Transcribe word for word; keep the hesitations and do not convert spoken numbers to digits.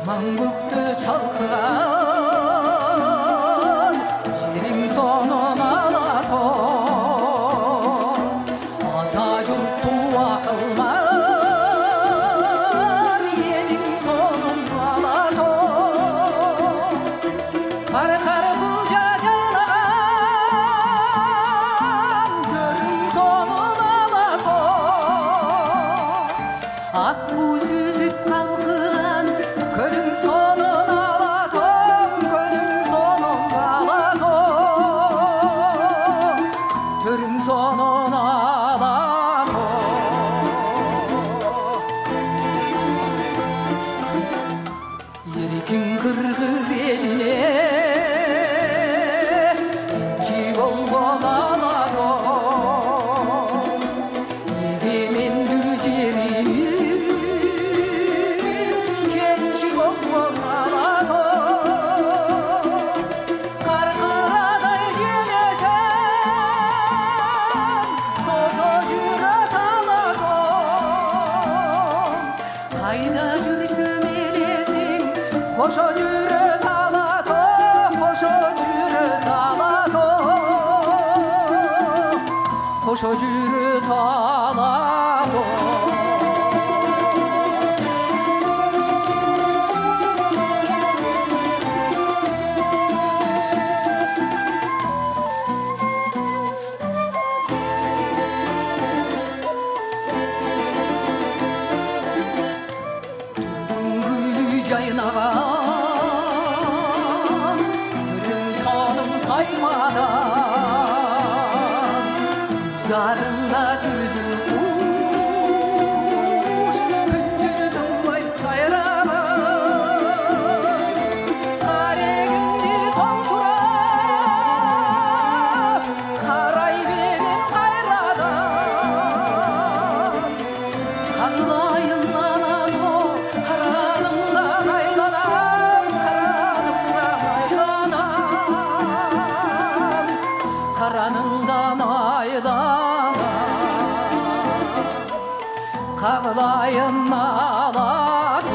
маңгөкті шалқыған жерің сонын алатау ата жұртты ақылман елің сонын алатау қар-қар құлжа жайнаған төрің сонын алатау аққу сүзіп қалқыған көлің сонын алатау көлің сонын алатау төрің сонын алатау ерекең қырғыз еліне енші болған алатау егеменді жерің кенші болған алатау қарқырадай желесің соза жүрет алатау қайда жүрсем елесің қоша жүрет алатау қоша жүрет алатау қоша жүрет алатау гүлі жайнаған түрің соның саймадан зарында түрді құш күндіз тынбай сайраған қарегімде тоң тұра қарай берем қайрадан қарлайын алатау қаранымдан айланам қаранымдан айланам қаранымдан айланам қағылайын алатау